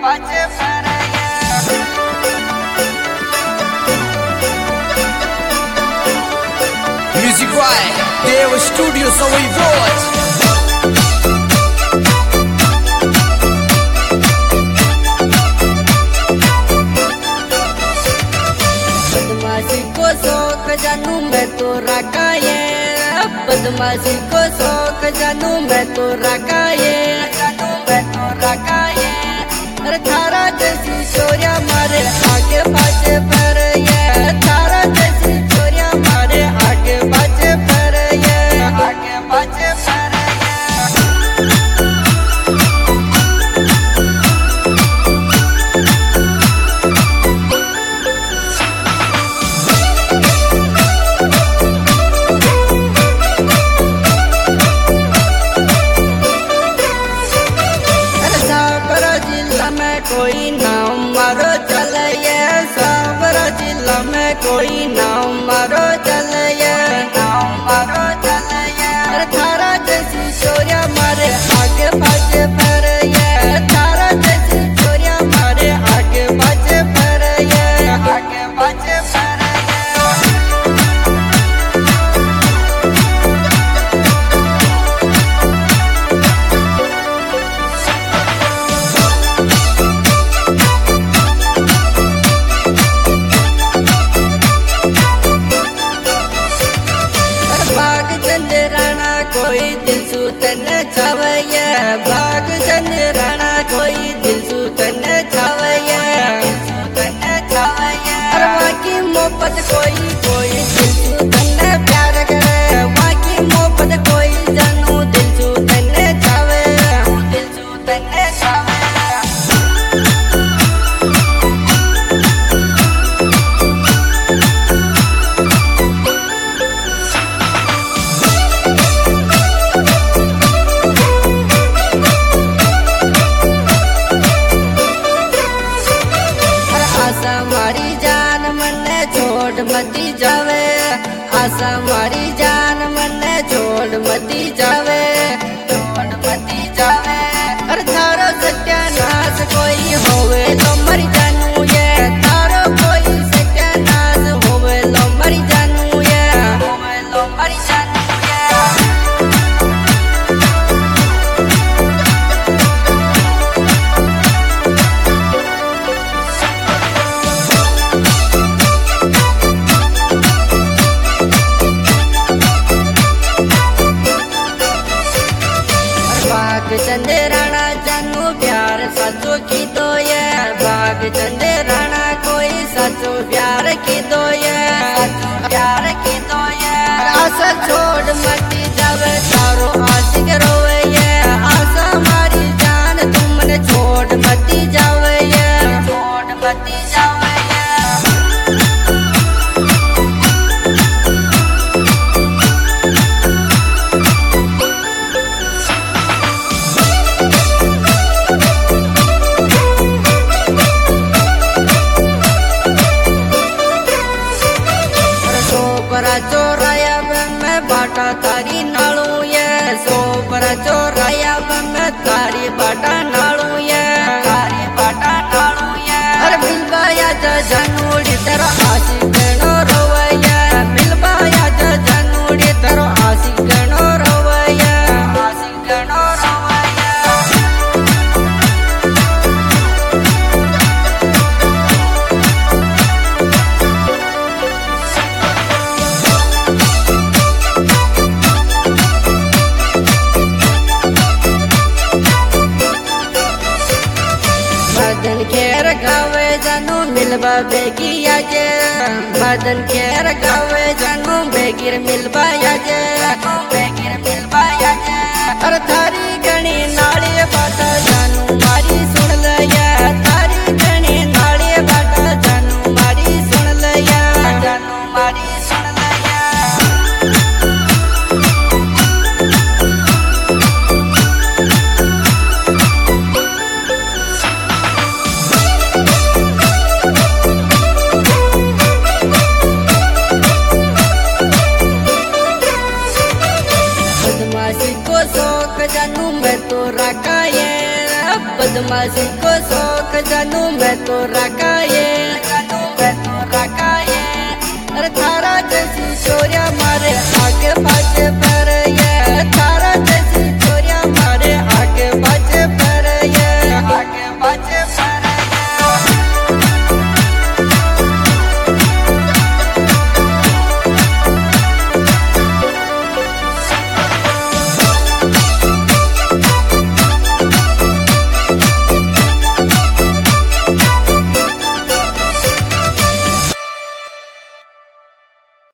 पाछे परे Music right, Deva Studio, so we voice. बदमाशी को शौक जानू मैं तो रखा ये, बदमाशी को शौक जानू मैं तो रखा ये, जानू मैं तो रखा ये। अरे थारा जैसी चोरिया मारे आगे पाछे पर ये, थारा जैसी चोरिया मारे आगे पाछे पर ये, आगे पाछे पर ये। कोई नाम मारो चले ये, सावरा जिला में कोई नाम मारो चले ये, नाम मारो चले ये। अरे थारा जैसी चोरिया मारे आगे पाछे पर ये, थारा जैसी चोरिया मारे आगे पाछे पर ये, आगे पाछे पर ये। कोई दिल सुतन छावैया, भाग जन राणा कोई दिल सुतन छावैया, सुतन छावैया। अरे बाकी मोहब्बत कोई कोई दिल सुतन प्यार करे, बाकी मोहब्बत कोई जानू दिल सुतन छावे, दिल सुतन छावे। हमारी जान मन छोड़ मती जावे, आशा हमारी जान मन छोड़ मती जावे, छोड़ मती जावे। अरे थारो सत्यानाश कोई होवे तो मरी जानू ये, थारो कोई सत्यानाश होवे लो मरी जानू ये, होवे लो मरी जानू ये। भाग चंदे राणा जानू प्यार सचो की दो ये, भाग चंदे राणा कोई सचो प्यार की दो ये, सचो प्यार की दो ये। आशा छोड़ मती जावे तारो आशिक रोवे ये, आशा हमारी जान तुमने छोड़ मती जावे ये, छोड़ मती जावे ये। सोपरा चोराया मैं बाटा तारी नालू ये, सोपरा चोराया मैं तारी बाटा नालू ये, तारी बाटा नालू ये। अरे मिलवाया जा जानूड़ी तेरो आशिक गणो रोवैया, मिलवाया जा जानूड़ी तेरो आशिक गणो रोवैया, आशिक गणो रोवैया। मदन खेर गावे जानू मिलवा बेगी आजे, मदन खेर गावे जानू बेगिर मिलवा आजे, बेगिर मिलवा आजे। अरे थारी गणी नाली बाटा जानू मारी सुन लया, थारी गणी नाली बाटा जानू मारी सुन लया, जानू मारी सुन लया। बदमाशी को शौक जानू मैं तो बदमाशी को शौक जानू मैं तो रखा ये, जानू मैं तो रखा ये। अरे थारा जैसी चोरिया